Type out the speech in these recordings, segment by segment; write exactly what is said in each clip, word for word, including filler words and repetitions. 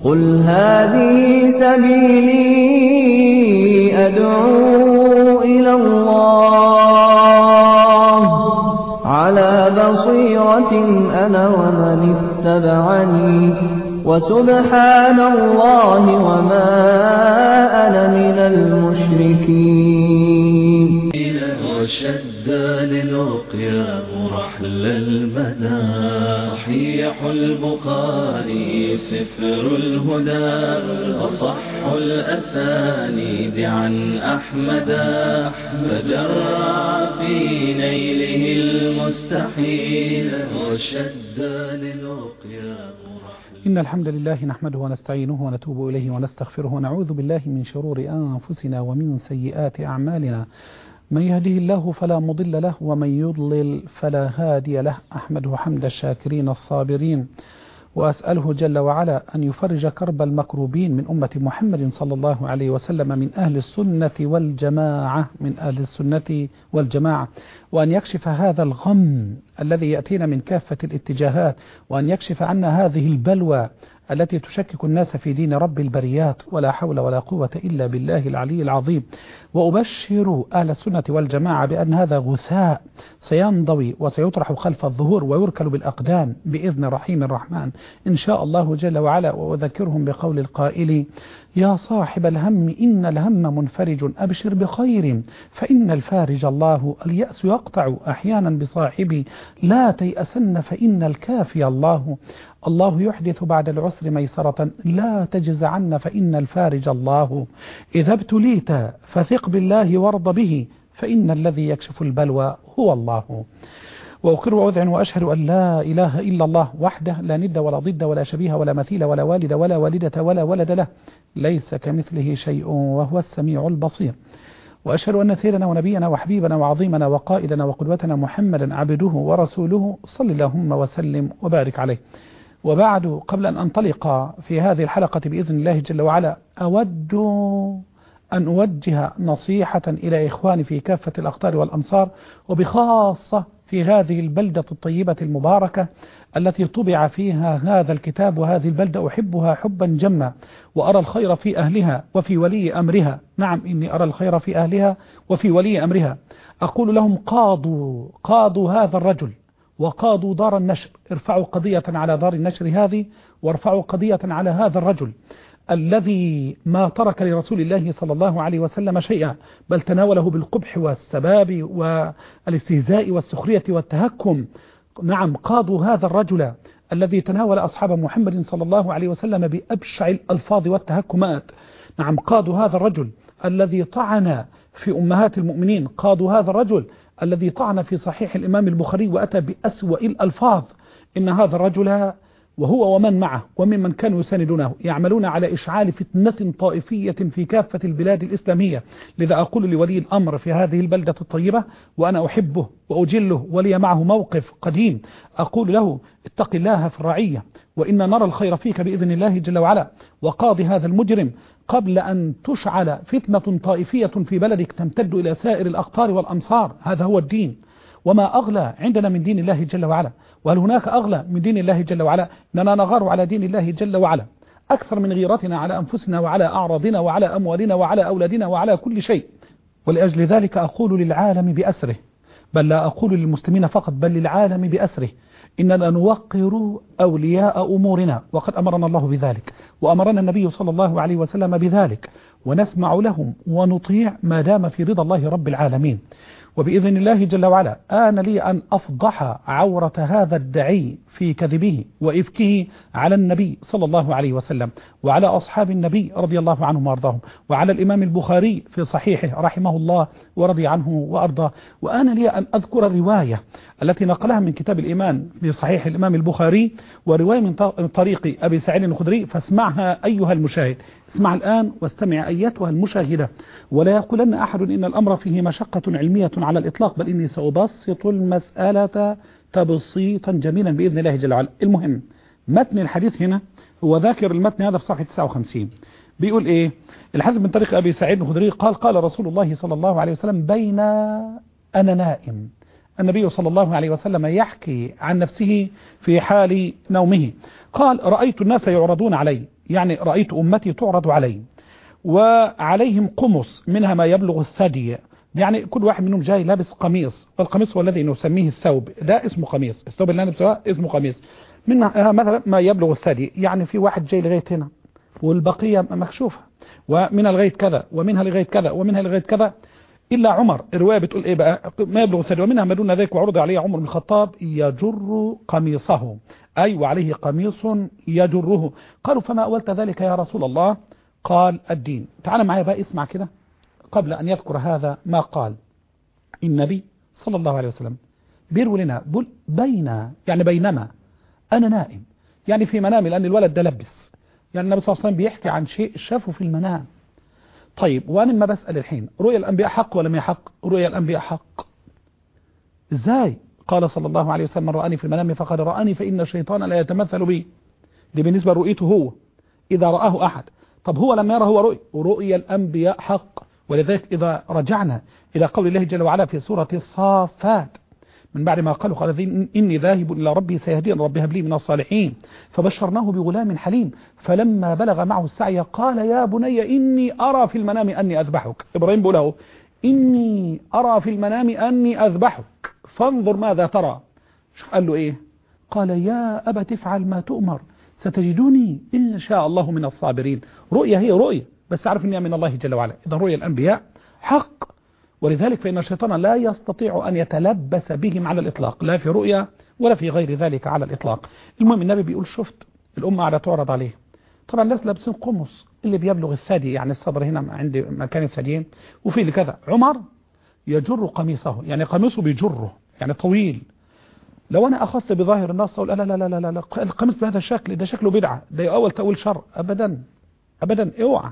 قل هذه سبيلي أدعو إلى الله على بصيرة أنا ومن اتبعني وسبحان الله وما أنا من المشركين. وشد للقيا رحل المدى صحيح البخاري سفر الهدى أصح الأسانيد عن أحمد فجرع في نيله المستحيل وشد للقيا. إن الحمد لله نحمده ونستعينه ونتوب إليه ونستغفره ونعوذ بالله من شرور أنفسنا ومن سيئات أعمالنا. من يهده الله فلا مضل له ومن يضلل فلا هادي له. أحمده حمد الشاكرين الصابرين وأسأله جل وعلا أن يفرج كرب المكروبين من أمة محمد صلى الله عليه وسلم من أهل السنة والجماعة من أهل السنة والجماعة وأن يكشف هذا الغم الذي يأتينا من كافة الاتجاهات وأن يكشف عنا هذه البلوى التي تشكك الناس في دين رب البريات ولا حول ولا قوة إلا بالله العلي العظيم. وأبشر أهل السنة والجماعة بأن هذا غثاء سينضوي وسيطرح خلف الظهور ويركل بالأقدام بإذن رحيم الرحمن إن شاء الله جل وعلا. وأذكرهم بقول القائل يا صاحب الهم إن الهم منفرج أبشر بخير فإن الفارج الله. اليأس يقطع أحيانا بصاحبي لا تيأسن فإن الكافي الله. الله يحدث بعد العسر ميسرة لا تجزعن فإن الفارج الله. إذا ابتليت فثق بالله وارض به فإن الذي يكشف البلوى هو الله. وأقر وأذعن وأشهد أن لا إله إلا الله وحده لا ند ولا ضد ولا شبيه ولا مثيل ولا والد ولا والدة ولا ولد له ليس كمثله شيء وهو السميع البصير. وأشهد أن سيدنا ونبينا وحبيبنا وعظيمنا وقائدنا وقدوتنا محمدا عبده ورسوله صلى اللهم وسلم وبارك عليه. وبعد قبل أن أنطلق في هذه الحلقة بإذن الله جل وعلا أود أن أوجه نصيحة إلى إخواني في كافة الأقطار والأمصار وبخاصة في هذه البلدة الطيبة المباركة التي طبع فيها هذا الكتاب. وهذه البلدة أحبها حبا جما وأرى الخير في أهلها وفي ولي أمرها. نعم إني أرى الخير في أهلها وفي ولي أمرها. أقول لهم قاضوا قاضوا هذا الرجل وقاضوا دار النشر. ارفعوا قضية على دار النشر هذه وارفعوا قضية على هذا الرجل الذي ما ترك لرسول الله صلى الله عليه وسلم شيئا بل تناوله بالقبح والسباب والاستهزاء والسخرية والتهكم. نعم قاضوا هذا الرجل الذي تناول أصحاب محمد صلى الله عليه وسلم بأبشع الألفاظ والتهكمات. نعم قاضوا هذا الرجل الذي طعن في أمهات المؤمنين. قاضوا هذا الرجل الذي طعن في صحيح الإمام البخاري وأتى بأسوأ الألفاظ. إن هذا الرجل وهو ومن معه وممن كانوا يساندونه يعملون على إشعال فتنة طائفية في كافة البلاد الإسلامية. لذا أقول لولي الأمر في هذه البلدة الطيبة وأنا أحبه وأجله ولي معه موقف قديم أقول له اتق الله في الرعية وإن نرى الخير فيك بإذن الله جل وعلا وقاضي هذا المجرم قبل أن تشعل فتنة طائفية في بلدك تمتد إلى سائر الأقطار والأمصار. هذا هو الدين وما أغلى عندنا من دين الله جل وعلا. وهل هناك أغلى من دين الله جل وعلا؟ إننا نغار على دين الله جل وعلا أكثر من غيرتنا على أنفسنا وعلى أعراضنا وعلى أموالنا وعلى أولادنا وعلى كل شيء. ولأجل ذلك أقول للعالم بأسره بل لا أقول للمسلمين فقط بل للعالم بأسره إننا نوقر أولياء أمورنا وقد أمرنا الله بذلك وأمرنا النبي صلى الله عليه وسلم بذلك ونسمع لهم ونطيع ما دام في رضا الله رب العالمين. وبإذن الله جل وعلا آن لي أن أفضح عورة هذا الدعي في كذبه وإفكه على النبي صلى الله عليه وسلم وعلى أصحاب النبي رضي الله عنهم وأرضاهم وعلى الإمام البخاري في صحيحه رحمه الله ورضي عنه وأرضاه. وآن لي أن أذكر الرواية التي نقلها من كتاب الإيمان في صحيح الإمام البخاري ورواية من طريق أبي سعيد الخدري فاسمعها أيها المشاهد. اسمع الآن واستمع أيتها المشاهدة ولا يقولن أحد إن الأمر فيه مشقة علمية على الإطلاق بل إني سأبسط المسألة تبسيطا جميلا بإذن الله جل وعلا. المهم متن الحديث هنا هو ذاكر المتن هذا في صفحة تسعة وخمسين بيقول إيه الحديث من طريق أبي سعيد الخدري قال قال رسول الله صلى الله عليه وسلم بين أنا نائم النبي صلى الله عليه وسلم يحكي عن نفسه في حال نومه قال: رأيت الناس يعرضون علي، يعني رأيت أمتي تعرض علي وعليهم قمص منها ما يبلغ الثدي، يعني كل واحد منهم جاي لابس قميص، والقميص هو الذي نسميه الثوب، ده اسمه قميص، الثوب اللي أنا بسواه اسمه قميص، منها مثلا ما يبلغ الثدي، يعني في واحد جاي لغاية هنا والبقية مكشوفة، ومنها لغاية كذا ومنها لغاية كذا ومنها لغاية كذا، إلا عمر. الرواية بتقول إيه بقى؟ ما يبلغ الثدي ومنها ما دون ذلك، وعرض عليه عمر بن الخطاب يجر قميصه، أي وعليه قميص يجره. قالوا: فما أولت ذلك يا رسول الله؟ قال: الدين. تعال معايا بقى اسمع كده، قبل أن يذكر هذا ما قال النبي صلى الله عليه وسلم بيروي لنا بين، يعني بينما أنا نائم، يعني في منامي، لأن الولد ده لبس، يعني النبي صلى الله عليه وسلم بيحكي عن شيء شافه في المنام. طيب وأنا ما بسأل الحين، رؤيا الأنبياء حق ولا ما حق؟ رؤيا الأنبياء حق. إزاي؟ قال صلى الله عليه وسلم: من رآني في المنام فقد رآني فإن الشيطان لا يتمثل بي. دي بالنسبة لرؤيته هو إذا رآه أحد. طب هو لما يرى هو رؤيا، ورؤيا الأنبياء حق. ولذلك إذا رجعنا إلى قول الله جل وعلا في سورة الصافات من بعد ما قالوا قال إني ذاهب إلى ربي سيهدين ربي هب لي من الصالحين فبشرناه بغلام حليم فلما بلغ معه السعي قال يا بني إني أرى في المنام أني أذبحك. إبراهيم بيقول له إني أرى في المنام أني أذبحك فانظر ماذا ترى. شوف قال له إيه؟ قال يا أبت افعل ما تؤمر ستجدني إن شاء الله من الصابرين. رؤية هي رؤية، بس عارف إنها من الله جل وعلا. إذا رؤيا الأنبياء حق، ولذلك فإن الشيطان لا يستطيع أن يتلبس بهم على الإطلاق، لا في رؤيا ولا في غير ذلك على الإطلاق. المهم النبي بيقول شفت الأمة على تعرض عليه. طبعا الناس لابسين قمص اللي بيبلغ الثدي، يعني الصدر هنا عند مكان الثديين، وفي اللي كذا. عمر يجر قميصه، يعني قميصه بيجره، يعني طويل. لو أنا أخذت بظاهر النص أقول لا لا لا لا لا القميص بهذا الشكل ده شكله بدعة، ده أول تأويل شر. أبدا أبدا اوعى.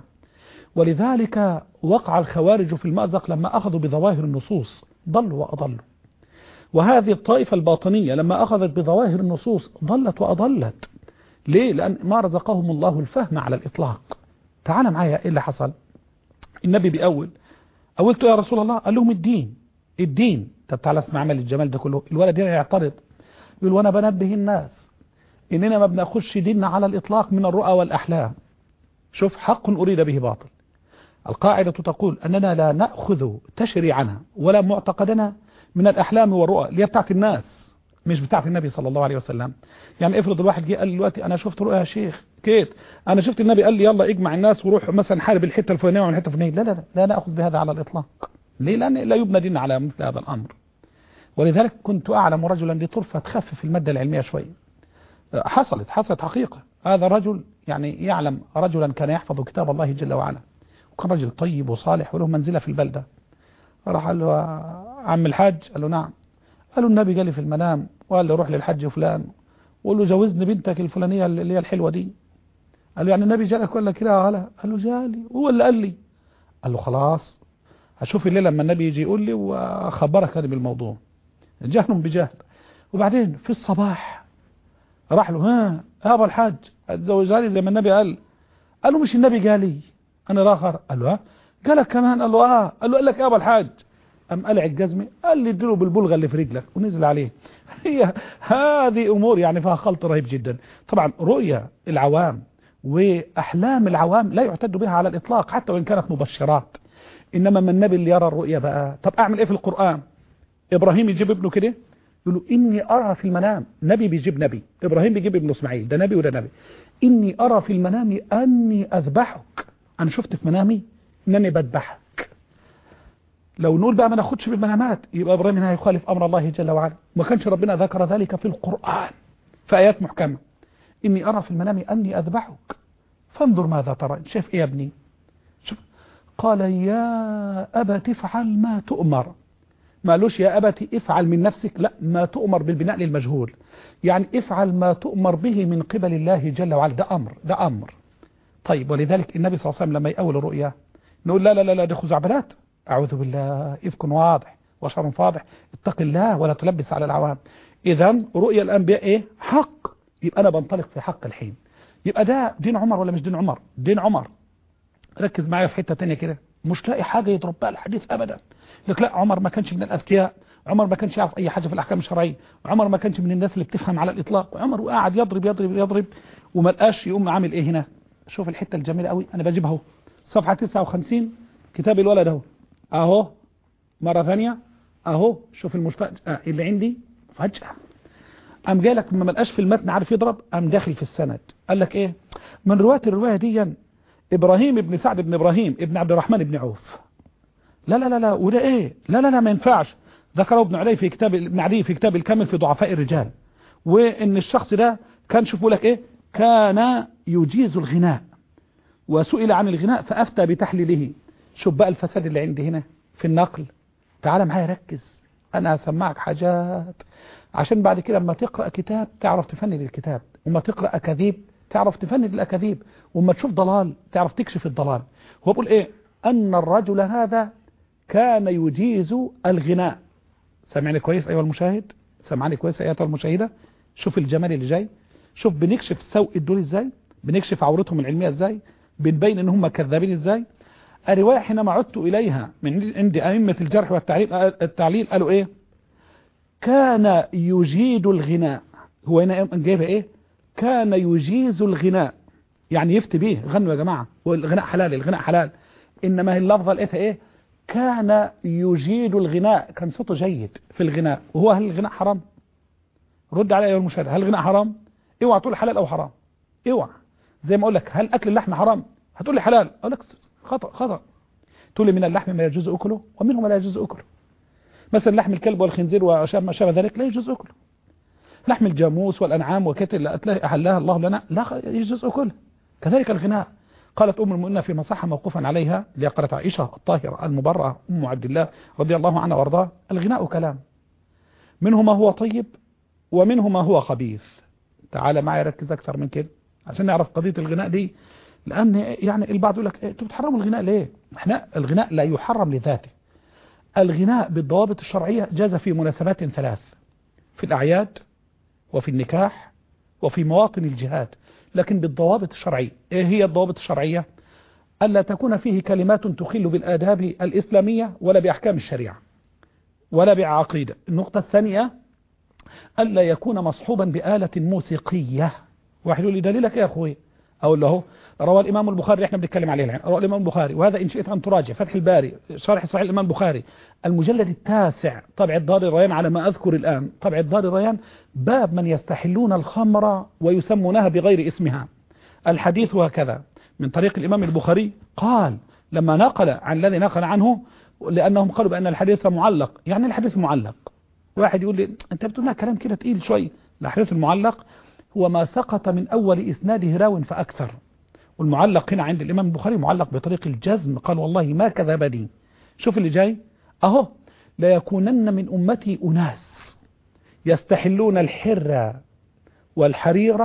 ولذلك وقع الخوارج في المأزق لما أخذوا بظواهر النصوص ضلوا وأضلوا، وهذه الطائفة الباطنية لما أخذت بظواهر النصوص ضلت وأضلت. ليه؟ لأن ما رزقهم الله الفهم على الإطلاق. تعال معايا إيه اللي حصل. النبي بأول أولته يا رسول الله، قال لهم الدين الدين. طب تعال اسمع عمل الجمال ده كله. الولد يعترض يقول وانا بنبه الناس إننا ما بناخدش ديننا على الإطلاق من الرؤى والأحلام. شوف، حق أريد به باطل. القاعدة تقول أننا لا نأخذ تشريعنا ولا معتقدنا من الأحلام والرؤى اللي هي بتاعت الناس، مش بتاعت النبي صلى الله عليه وسلم. يعني افرض الواحد جه قال لي دلوقتي أنا شفت رؤيا يا شيخ كيت، أنا شفت النبي قال لي يلا اجمع الناس وروح مثلا حارب الحتة الفلانية وعن الحتة الفلانية. لا لا لا لا نأخذ بهذا على الإطلاق. ليه؟ لأن لا يبنى دين على مثل هذا الأمر. ولذلك كنت أعلم رجلا لطرفة تخفف المادة العلمية شوية. حصلت حصلت حقيقة. هذا رجل يعني يعلم رجلا كان يحفظ كتاب الله جل وعلا، وكان رجل طيب وصالح وله منزلة في البلدة. راح قال له عم الحاج، قال له نعم. قال له النبي قال لي في المنام وقال له روح للحج فلان وقال له جوزني بنتك الفلانية اللي هي الحلوة دي. قال له يعني النبي جالك ولا كده؟ قال له جالي هو اللي قال لي. قال له خلاص هشوف الليلة لما النبي يجي يقول لي وأخبرك هذا بالموضوع. جهل بجهل. وبعدين في الصباح راح له ها يا ابو الحاج اتزوجها لي زي ما النبي قال. قال له مش النبي قال لي انا الاخر؟ قال له ها قالك كمان؟ قال له اه. قال له قال لك يا ابو الحاج؟ ام قلع الجزمه قال لي اديله بالبلغه اللي في رجلك ونزل عليه. هي هذه امور يعني فيها خلط رهيب جدا. طبعا رؤيا العوام واحلام العوام لا يعتد بها على الاطلاق حتى وان كانت مبشرات. انما من النبي اللي يرى الرؤيا بقى. طب اعمل ايه في القران؟ إبراهيم يجيب ابنه كده يقول له إني أرى في المنام. نبي بيجيب نبي، إبراهيم بيجيب ابنه إسماعيل، ده نبي وده نبي. إني أرى في المنام أني أذبحك. أنا شفت في منامي أنني بذبحك. لو نقول بقى ما ناخدش بالمنامات يبقى إبراهيم هنا يخالف أمر الله جل وعلا. ما كانش ربنا ذكر ذلك في القرآن في آيات محكمة. إني أرى في المنام أني أذبحك فانظر ماذا ترى. شايف إيه يا ابني؟ شوف. قال يا أبت افعل ما تؤمر. ما قالوش يا أبتي افعل من نفسك، لا، ما تؤمر بالبناء للمجهول، يعني افعل ما تؤمر به من قبل الله جل وعلا. ده أمر، ده أمر. طيب ولذلك النبي صلى الله عليه وسلم لما يأول الرؤيا نقول لا لا لا لا دي خزعبلات، أعوذ بالله، إفك واضح وشر فاضح، اتق الله ولا تلبس على العوام. إذا رؤيا الأنبياء إيه؟ حق. يبقى أنا بنطلق في حق الحين. يبقى ده دين عمر ولا مش دين عمر؟ دين عمر. ركز معايا في حتة تانية كده، مش لاقي حاجة يضرب بها الحديث أبدا. لك لا عمر ما كانش من الأذكياء، عمر ما كانش يعرف أي حاجة في الأحكام الشرعية، عمر ما كانش من الناس اللي بتفهم على الإطلاق، عمر وقاعد يضرب يضرب يضرب وما لقاش يقوم عامل إيه هنا. شوف الحتة الجميلة قوي، أنا بجيبها اهو صفحة تسعة وخمسين كتاب الولد اهو اهو مرة ثانية اهو. شوف المفاجأة اللي عندي فجأة قام جاي لك ما لقاش في المتن عارف يضرب، قام داخل في السند قال لك ايه من رواية الرواية دي ابراهيم ابن سعد ابن ابراهيم ابن عبد الرحمن ابن عوف. لا لا لا لا وده ايه لا لا لا ما ينفعش. ذكره ابن علي في كتاب ابن عدي في كتاب الكامل في ضعفاء الرجال، وان الشخص ده كان شوفوا لك ايه كان يجيز الغناء وسئل عن الغناء فافتى بتحليله. شوف بقى الفساد اللي عندي هنا في النقل. تعال معايا ركز، انا هسمعك حاجات عشان بعد كده لما تقرأ كتاب تعرف تفند الكتاب، وما تقرأ أكاذيب تعرف تفند الأكاذيب، وما تشوف ضلال تعرف تكشف الضلال. هو بيقول ايه ان الرجل هذا كان يجيز الغناء. سمعني كويس ايها المشاهد، سمعني كويس ايها المشاهدة. شوف الجمال اللي جاي، شوف بنكشف سوء الدول ازاي، بنكشف عورتهم العلمية ازاي، بنبين ان هم كذابين ازاي. الرواية حينما عدت اليها من عند ائمة الجرح والتعليل التعليل قالوا ايه كان يجيد الغناء. هو هنا جايبها ايه كان يجيز الغناء يعني يفتي به غنوا يا جماعة والغناء حلال الغناء حلال، انما هي اللفظة لقيتها ايه كان يجيد الغناء، كان صوته جيد في الغناء. وهو هل الغناء حرام؟ رد علي ايها المشاهد، هل الغناء حرام؟ اوعى تقول حلال او حرام، اوعى. زي ما اقول لك هل اكل اللحم حرام هتقول لي حلال، اقول لك خطأ خطأ. تقول لي من اللحم ما يجوز اكله ومنه ما لا يجوز اكله. مثلا لحم الكلب والخنزير وما شابه ذلك لا يجوز اكله. لحم الجاموس والانعام وكتل احلها الله لنا لا يجوز اكله. كذلك الغناء. قالت ام المؤمنين فيما صح موقوفا عليها لقالت عائشة الطاهرة المبرأة ام عبد الله رضي الله عنها وارضاه الغناء كلام، منه ما هو طيب ومنه ما هو خبيث. تعال معي ركز اكثر من كده عشان نعرف قضية الغناء دي، لان يعني البعض يقول لك انتوا بتحرموا الغناء ليه؟ احنا الغناء لا يحرم لذاته. الغناء بالضوابط الشرعية جاز في مناسبات ثلاث، في الأعياد وفي النكاح وفي مواطن الجهاد، لكن بالضوابط الشرعية. ايه هي الضوابط الشرعية؟ ألا تكون فيه كلمات تخل بالآداب الإسلامية ولا بأحكام الشريعة ولا بعقيدة. النقطة الثانية ألا يكون مصحوبا بآلة موسيقية. واحد يقول لي دليلك يا أخوي، أقول له روى الإمام البخاري، احنا بنتكلم عليه الآن، روى الإمام البخاري، وهذا إن شئت أن تراجع فتح الباري شرح صحيح الإمام البخاري المجلد التاسع طبع الدار الريان على ما أذكر الآن، طبع الدار الريان باب من يستحلون الخمر ويسمونها بغير اسمها. الحديث هكذا من طريق الإمام البخاري قال لما نقل عن الذي نقل عنه، لأنهم قالوا بأن الحديث معلق. يعني الحديث معلق، واحد يقول لي أنت بتقول كلام كده تقيل شوي. الحديث المعلق هو ما سقط من أول إسناده راو فأكثر، والمعلق هنا عند الإمام البخاري معلق بطريق الجزم، قال والله ما كذبني. شوف اللي جاي أهو لا يكونن من أمتي أناس يستحلون الحر والحرير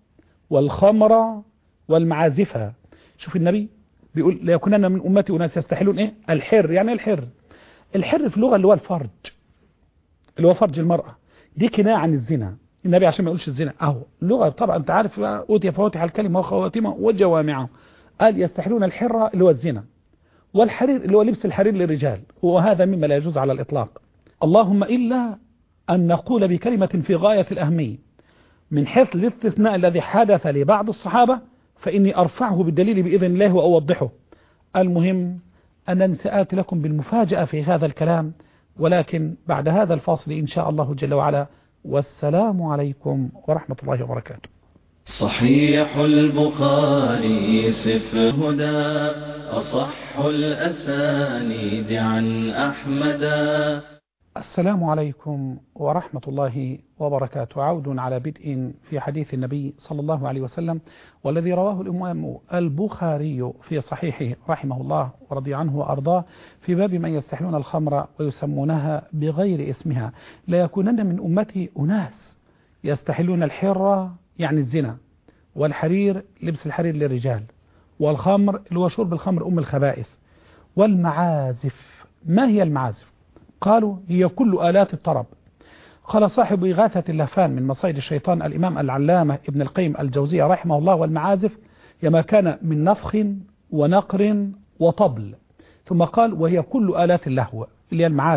والخمر والمعازف. شوف النبي بيقول لا يكونن من أمتي أناس يستحلون إيه الحر. يعني الحر الحر في اللغة اللي هو الفرج، اللي هو فرج المرأة، دي كناية عن الزنا. النبي عشان ما يقولش الزنا اهو اللغة طبعا انت عارف اوتي فواتح الكلمة وخواتمه وجوامعه. قال يستحلون الحرة اللي هو الزنا، والحرير اللي هو لبس الحرير للرجال، وهذا مما لا يجوز على الإطلاق. اللهم إلا أن نقول بكلمة في غاية الأهمية من حيث الاستثناء الذي حدث لبعض الصحابة فإني أرفعه بالدليل بإذن الله وأوضحه. المهم أنني سآتي لكم بالمفاجأة في هذا الكلام، ولكن بعد هذا الفاصل إن شاء الله جل وعلا. والسلام عليكم ورحمة الله وبركاته. صحيح البخاري سفر هدى أصح الأسانيد عن أحمد. السلام عليكم ورحمة الله وبركاته. عود على بدء في حديث النبي صلى الله عليه وسلم، والذي رواه الإمام البخاري في صحيحه رحمه الله ورضي عنه وأرضاه في باب من يستحلون الخمر ويسمونها بغير اسمها. لا يكونن من أمتي أناس يستحلون الحر يعني الزنا، والحرير لبس الحرير للرجال، والخمر اللي هو شرب الخمر أم الخبائث، والمعازف. ما هي المعازف؟ قالوا هي كل آلات الطرب. قال صاحب إغاثة اللهفان من مصائد الشيطان الإمام العلامة ابن القيم الجوزية رحمه الله والمعازف هي ما كان من نفخ ونقر وطبل. ثم قال وهي كل آلات اللهو اللي هي المعازف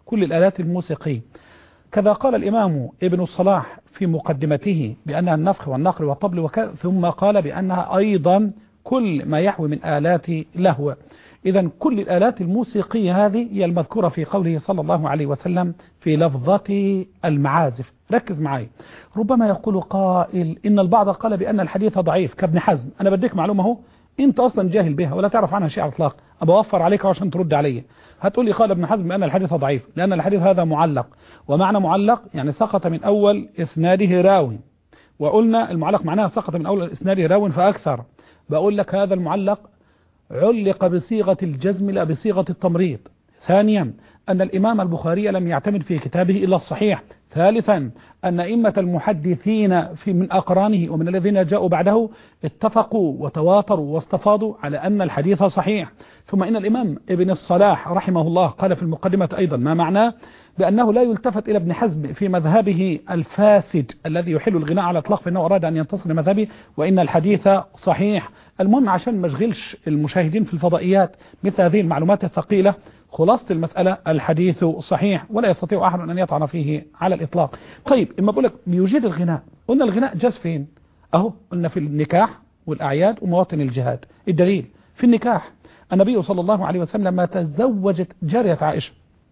كل الآلات الموسيقية. كذا قال الإمام ابن الصلاح في مقدمته بأنها النفخ والنقر والطبل وكذا، ثم قال بأنها أيضا كل ما يحوي من آلات لهو. إذا كل الآلات الموسيقية هذه هي المذكورة في قوله صلى الله عليه وسلم في لفظة المعازف. ركز معي، ربما يقول قائل إن البعض قال بأن الحديث ضعيف كابن حزم. أنا بديك معلومة هو أنت أصلا جاهل بها ولا تعرف عنها شيء على الإطلاق، أبى أوفر عليك عشان ترد علي. هتقول لي قال ابن حزم بأن الحديث ضعيف، لأن الحديث هذا معلق، ومعنى معلق يعني سقط من أول إسناده راوي، وقلنا المعلق معناها سقط من أول إسناده راوي فأكثر. بقول لك هذا المعلق علق بصيغة الجزم لا بصيغة التمريض. ثانيا أن الإمام البخاري لم يعتمد في كتابه إلا الصحيح. ثالثا أن أئمة المحدثين في من أقرانه ومن الذين جاءوا بعده اتفقوا وتواتروا واستفاضوا على أن الحديث صحيح. ثم إن الإمام ابن الصلاح رحمه الله قال في المقدمة أيضا ما معناه بأنه لا يلتفت إلى ابن حزم في مذهبه الفاسد الذي يحل الغناء على الإطلاق، فإنه أراد أن ينتصر لمذهبه وإن الحديث صحيح. المهم عشان ما اشغلش المشاهدين في الفضائيات مثل هذه المعلومات الثقيلة، خلاصة المسألة الحديث صحيح ولا يستطيع أحد أن يطعن فيه على الإطلاق. طيب إما بقول لك بيوجد الغناء، قلنا الغناء جاز فين؟ أهو قلنا في النكاح والأعياد ومواطن الجهاد. الدليل في النكاح النبي صلى الله عليه وسلم لما تزوجت جارية عائشة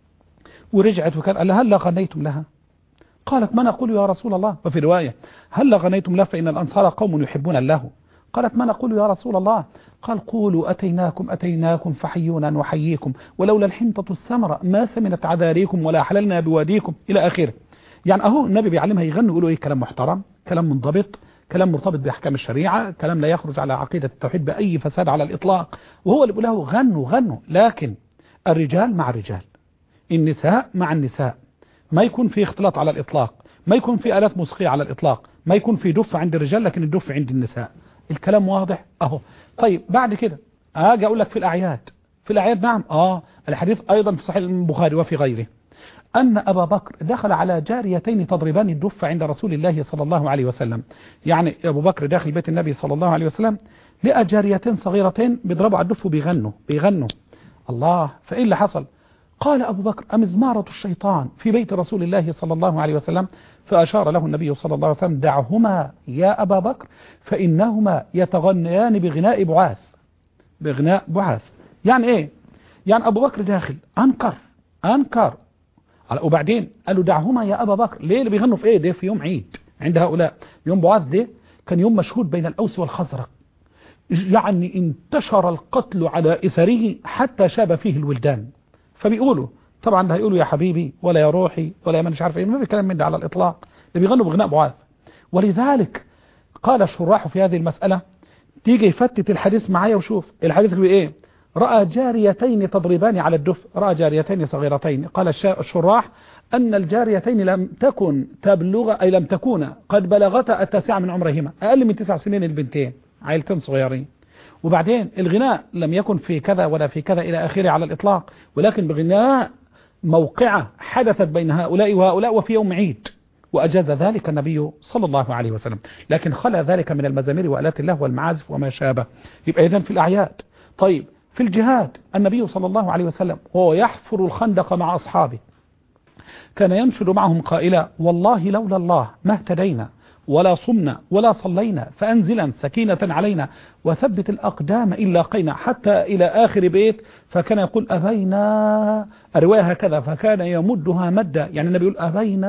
ورجعت وكان قال لها هل غنيتم لها؟ قالت ما نقول يا رسول الله. وفي رواية هل غنيتم له فإن الأنصار قوم يحبون الله. قالت ما نقول يا رسول الله. قال قولوا أتيناكم أتيناكم فحيونا نحييكم ولولا الحنطة السمراء ما ثمنت عذاريكم ولا حللنا بواديكم إلى آخره. يعني أهو النبي بيعلمها يغنوا يقولوا إيه كلام محترم، كلام منضبط، كلام مرتبط بأحكام الشريعة، كلام لا يخرج على عقيدة التوحيد بأي فساد على الإطلاق. وهو اللي بيقول له غنوا غنوا، لكن الرجال مع الرجال، النساء مع النساء، ما يكون في اختلاط على الإطلاق، ما يكون في آلات موسيقية على الإطلاق، ما يكون في دف عند الرجال لكن الدف عند النساء. الكلام واضح اهو. طيب بعد كده اجي اقول لك في الاعياد، في الاعياد نعم اه الحديث ايضا في صحيح البخاري وفي غيره ان ابا بكر دخل على جاريتين تضربان الدف عند رسول الله صلى الله عليه وسلم. يعني ابو بكر داخل بيت النبي صلى الله عليه وسلم لقى جاريتين صغيرتين بيضربوا على الدف وبيغنوا بيغنوا الله. فايه اللي حصل؟ قال ابو بكر امزمارة الشيطان في بيت رسول الله صلى الله عليه وسلم. فأشار له النبي صلى الله عليه وسلم دعهما يا أبا بكر فإنهما يتغنيان بغناء بعاث. بغناء بعاث يعني إيه؟ يعني أبو بكر داخل أنكر أنكر وبعدين قالوا دعهما يا أبا بكر. ليه اللي بيغنوا في إيه؟ ده في يوم عيد عند هؤلاء. يوم بعاث ده كان يوم مشهود بين الأوس والخزرج، يعني انتشر القتل على إثره حتى شاب فيه الولدان. فبيقولوا طبعا ده هيقولوا يا حبيبي ولا يا روحي ولا يا مش عارف ايه، ما في كلام من ده على الاطلاق، اللي بيغنوا بغناء بعاث. ولذلك قال الشراح في هذه المسألة، تيجي يفتت الحديث معايا وشوف الحديث بيقول ايه. رأى جاريتين تضربان على الدف، رأى جاريتين صغيرتين. قال الشراح أن الجاريتين لم تكن تبلغ أي لم تكون قد بلغتا التاسعة من عمرهما، أقل من تسع سنين البنتين، عائلتين صغيرين. وبعدين الغناء لم يكن في كذا ولا في كذا إلى آخره على الإطلاق، ولكن بغناء موقعة حدثت بين هؤلاء وهؤلاء وفي يوم عيد، وأجاز ذلك النبي صلى الله عليه وسلم، لكن خلى ذلك من المزامير وآلات الله والمعازف وما شابه. يبقى إذن في الأعياد. طيب في الجهاد النبي صلى الله عليه وسلم وهو يحفر الخندق مع أصحابه كان ينشد معهم قائلا والله لولا الله ما اهتدينا ولا صمنا ولا صلينا فأنزلا سكينة علينا وثبت الأقدام إن لاقينا، حتى إلى آخر بيت. فكان يقول أبينا، الرواية هكذا، فكان يمدها مدا، يعني النبي يقول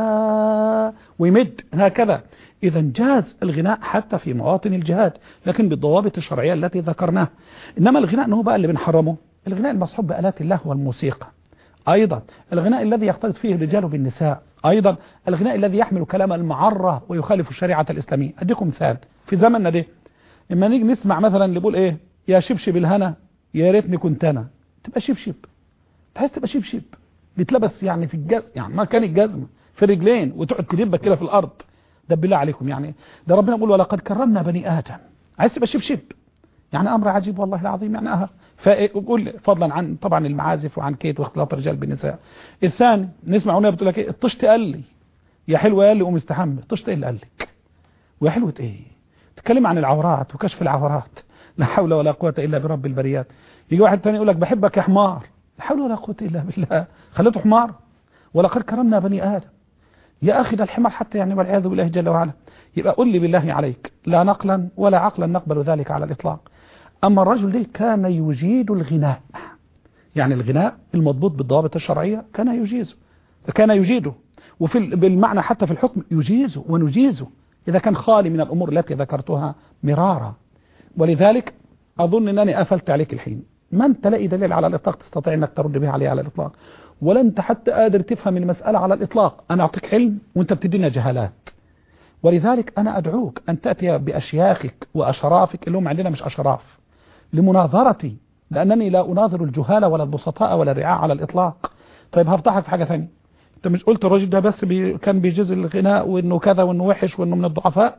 أبينا ويمد هكذا. إذا جاز الغناء حتى في مواطن الجهاد، لكن بالضوابط الشرعية التي ذكرناها. إنما الغناء أنه بقى اللي بنحرمه الغناء المصحوب بآلات الله والموسيقى، أيضا الغناء الذي يختلط فيه الرجال بالنساء، أيضا الغناء الذي يحمل كلام المعرة ويخالف الشريعة الإسلامية. أديكم مثال في زمننا ده، لما نيجي نسمع مثلا اللي بيقول إيه يا شبشب الهنا يا ريتني كنت أنا، تبقى شبشب، تحس تبقى شبشب بيتلبس يعني في الجزم، يعني ما كان الجزمة في الرجلين وتقعد تدبك كده في الأرض. ده بالله عليكم، يعني ده ربنا يقول ولقد كرمنا بني آدم، عايز تبقى شبشب، يعني أمر عجيب والله العظيم. يعني أها فقول فضلا عن طبعا المعازف وعن كيت واختلاط الرجال بالنساء. الثاني نسمع هنا بتقول لك ايه الطشت قال لي يا حلوه قال لي قوم استحمى. الطشت ايه اللي قال لك؟ ويا حلوه ايه؟ تتكلم عن العورات وكشف العورات، لا حول ولا قوه الا برب البريات. يجي واحد ثاني يقول لك بحبك يا حمار، لا حول ولا قوه الا بالله، خليته حمار. ولقد كرمنا بني آدم. يا أخي ده الحمار حتى يعني والعياذ بالله جل وعلا. يبقى قل لي بالله عليك، لا نقلا ولا عقلا نقبل ذلك على الإطلاق. أما الرجل ده كان يجيد الغناء، يعني الغناء المضبوط بالضوابط الشرعية كان يجيزه، كان يجيده، وفي بالمعنى حتى في الحكم يجيزه ونجيزه إذا كان خالي من الأمور التي ذكرتها مرارا. ولذلك أظن أنني أفلت عليك الحين، ما أنت لاقي دليل على الإطلاق تستطيع أنك ترد به عليه على الإطلاق، ولا أنت حتى قادر تفهم المسألة على الإطلاق. أنا أعطيك علم وأنت بتدينا جهالات. ولذلك أنا أدعوك أن تأتي بأشياخك وأشرافك اللي هم عندنا مش أشراف لمناظرتي، لأنني لا أناظر الجهالة ولا البسطاء ولا الرعاع على الإطلاق. طيب هفتحك في حاجة ثانية، أنت مش قلت الراجل ده بس بي كان بيجيز الغناء وإنه كذا وإنه وحش وإنه من الضعفاء،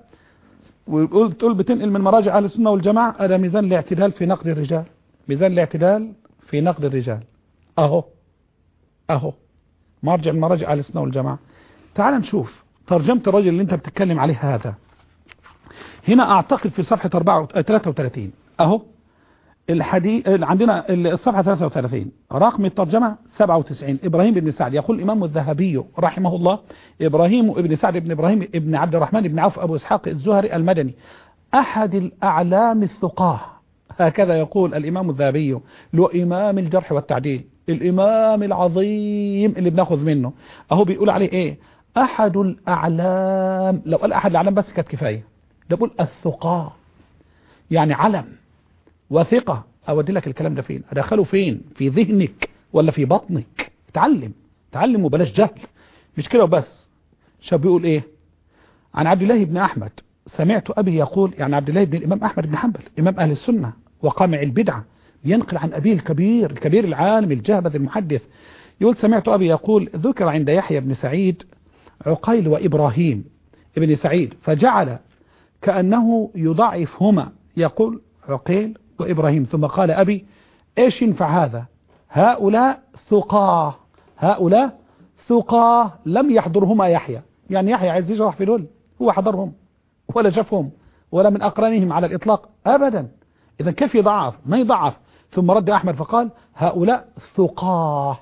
وقلت تقول بتنقل من مراجع أهل السنة والجماعة. هذا ميزان الاعتدال في نقد الرجال، ميزان الاعتدال في نقد الرجال أهو أهو مرجع من مراجع أهل السنة والجماعة. تعال نشوف ترجمة الرجل اللي أنت بتتكلم عليه هذا. هنا أعتقد في صفحة ثلاثة وثلاثين أهو الحديث عندنا الصفحة ثلاثة وثلاثين رقم الترجمة سبعة وتسعين. إبراهيم بن سعد يقول الإمام الذهبي رحمه الله: إبراهيم بن سعد بن إبراهيم بن عبد الرحمن بن عوف أبو إسحاق الزهري المدني أحد الأعلام الثقاه، هكذا يقول الإمام الذهبي، له إمام الجرح والتعديل، الإمام العظيم اللي بناخذ منه أهو بيقول عليه إيه؟ أحد الأعلام. لو قال أحد الأعلام بس كانت كفاية، ده بيقول الثقاه يعني علم وثقة. أودي لك الكلام ده فين؟ أدخله فين؟ في ذهنك ولا في بطنك؟ تعلم تعلم وبلاش جهل. مش كده وبس، شاب بيقول إيه؟ عن عبد الله بن أحمد سمعت أبي يقول، يعني عبد الله بن الإمام أحمد بن حنبل إمام أهل السنة وقامع البدعة، ينقل عن أبيه الكبير الكبير العالم الجهبذ المحدث، يقول سمعت أبي يقول: ذكر عند يحيى بن سعيد عقيل وإبراهيم ابن سعيد فجعل كأنه يضعفهما، يقول عقيل وإبراهيم، ثم قال أبي: إيش ينفع هذا؟ هؤلاء ثقاه، هؤلاء ثقاه لم يحضرهما يحيى. يعني يحيى عايز يجرح في دول، هو حضرهم ولا شافهم ولا من أقرانهم على الإطلاق أبدا. إذا كيف يضعف؟ ما يضعف. ثم رد أحمد فقال: هؤلاء ثقاه،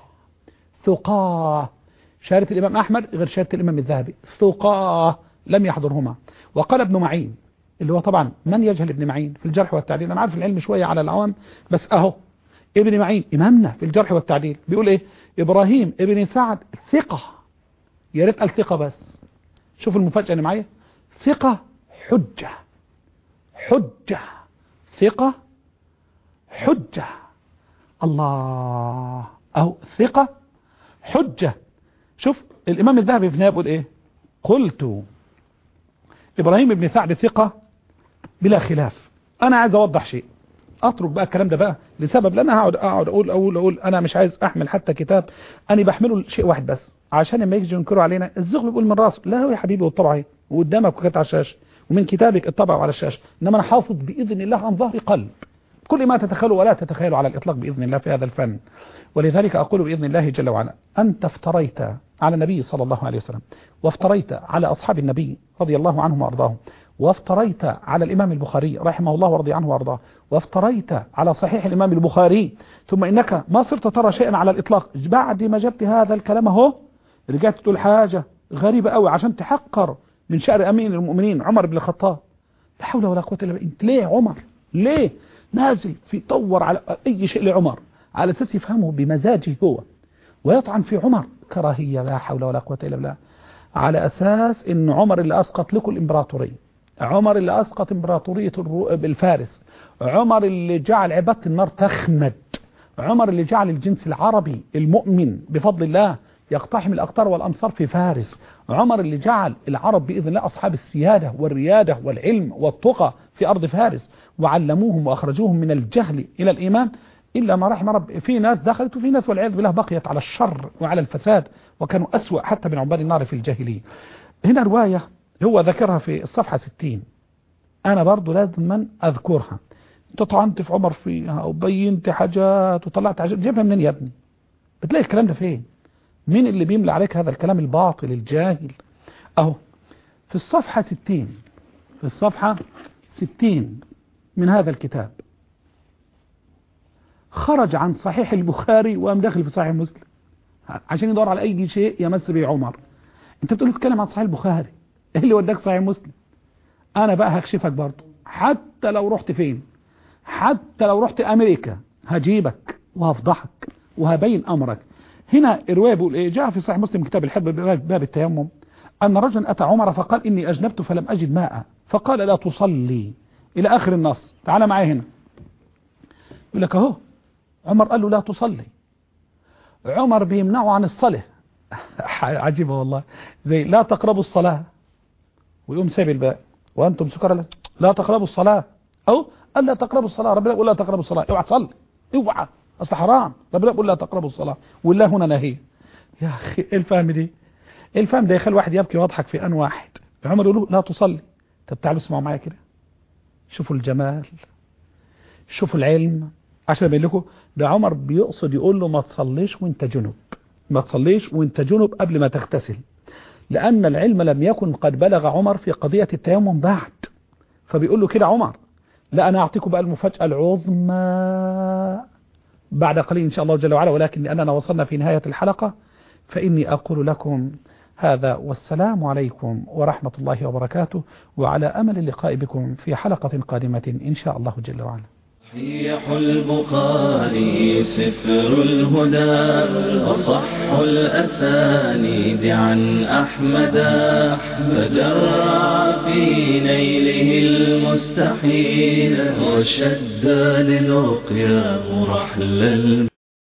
ثقاه. شهادة الإمام أحمد غير شهادة الإمام الذهبي، ثقاه لم يحضرهما. وقال ابن معين، اللي هو طبعا من يجهل ابن معين في الجرح والتعديل؟ أنا عارف العلم شوية على العوام، بس أهو ابن معين إمامنا في الجرح والتعديل بيقول إيه؟ إبراهيم ابن سعد ثقة. يا ريت قال ثقة بس. شوف المفاجأة اللي معايا، ثقة حجة، حجة ثقة حجة. الله، أو ثقة حجة. شوف الإمام الذهبي في النهاية بيقول إيه؟ قلت إبراهيم بن سعد ثقة بلا خلاف. أنا عايز أوضح شيء، أترك بقى الكلام ده بقى لسبب، لأن هقعد أقعد أقول أقول أقول أنا مش عايز أحمل حتى كتاب، أنا بحمله شيء واحد بس، عشان لما يجي ينكروا علينا الزغل بيقول من راسه. لا هو يا حبيبي والطبع اهي وقدامك وكانت على الشاشة، ومن كتابك الطبع على الشاشة، إنما أنا حافظ بإذن الله عن ظهر قلب كل ما تتخيلوا ولا تتخيلوا على الإطلاق بإذن الله في هذا الفن. ولذلك أقول بإذن الله جل وعلا: أنت افتريت على النبي صلى الله عليه وسلم، وافتريت على أصحاب النبي رضي الله عنهم وأرضاهم، وافتريت على الإمام البخاري رحمه الله ورضي عنه وأرضاه، وافتريت على صحيح الإمام البخاري، ثم إنك ما صرت ترى شيئا على الإطلاق. بعد ما جبت هذا الكلام اهو رجعت تقول حاجة غريبة قوي عشان تحقر من شأن أمين المؤمنين عمر بن الخطاب. لا حول ولا قوة إلا بالله. انت ليه عمر ليه نازل في طور على أي شيء لعمر على أساس يفهمه بمزاجه هو ويطعن في عمر كراهية؟ لا حول ولا قوة إلا بالله. على أساس إن عمر اللي أسقط لكم الإمبراطورية، عمر اللي أسقط إمبراطورية بالفارس، عمر اللي جعل عبادة النار تخمد، عمر اللي جعل الجنس العربي المؤمن بفضل الله يقتحم الأقطار والأمصار في فارس، عمر اللي جعل العرب بإذن الله أصحاب السيادة والريادة والعلم والتقى في أرض فارس، وعلموهم وأخرجوهم من الجهل إلى الإيمان، إلا ما رحم رب. في ناس دخلت وفي ناس والعياذ بالله بقيت على الشر وعلى الفساد، وكانوا أسوأ حتى من عباد النار في الجاهلية. هنا رواية هو ذكرها في الصفحة ستين، أنا برضو لازم من أذكرها. أنت طعنت في عمر فيها وبينت حاجات وطلعت حاجات، جيبها منين يا ابني؟ بتلاقي الكلام ده فين؟ مين اللي بيملى عليك هذا الكلام الباطل الجاهل؟ أهو في الصفحة ستين، في الصفحة ستين من هذا الكتاب، خرج عن صحيح البخاري وقام داخل في صحيح مسلم. عشان يدور على أي شيء يمس به عمر. أنت بتقول تتكلم عن صحيح البخاري، إيه اللي وداك صحيح مسلم؟ أنا بقى هكشفك برضه، حتى لو رحت فين، حتى لو رحت أمريكا هجيبك وهفضحك وهبين أمرك. هنا الرواية بيقول إيه؟ جاء في صحيح مسلم كتاب الحب باب التيمم أن رجلا أتى عمر فقال إني أجنبت فلم أجد ماء، فقال لا تصلي إلى آخر النص. تعال معي هنا، يقول لك أهو عمر قال له لا تصلي، عمر بيمنعه عن الصلاة. عجيبة والله، زي لا تقربوا الصلاة ويقوم ساب الباء وأنتم سكر، لا تقربوا الصلاة، أو قال لا تقربوا الصلاة، ربنا يقول لا تقربوا الصلاة، اوعى تصلي، اوعى، أصل حرام، ربنا يقول لا تقربوا الصلاة والله هنا نهي. يا أخي إيه الفهم دي؟ إيه الفهم ده؟ يخلي واحد يبكي ويضحك في آن واحد. عمر يقول له لا تصلي. طب تعالوا اسمعوا معايا كده، شوفوا الجمال، شوفوا العلم. عشان أبين لكم ده عمر بيقصد يقول له ما تصليش وانت جنب، ما تصليش وانت جنب قبل ما تغتسل، لأن العلم لم يكن قد بلغ عمر في قضية التيمم بعد. فبيقول له كده عمر، لا أنا أعطيكم بقى المفاجأة العظمى بعد قليل إن شاء الله جل وعلا، ولكن لأننا وصلنا في نهاية الحلقة فإني أقول لكم هذا، والسلام عليكم ورحمة الله وبركاته، وعلى أمل اللقاء بكم في حلقة قادمة إن شاء الله جل وعلا. صحيح البخاري سفر الهدى، أصح الأسانيد عن أحمد، تجرع في نيله المستحيل، وشد للقيام رحل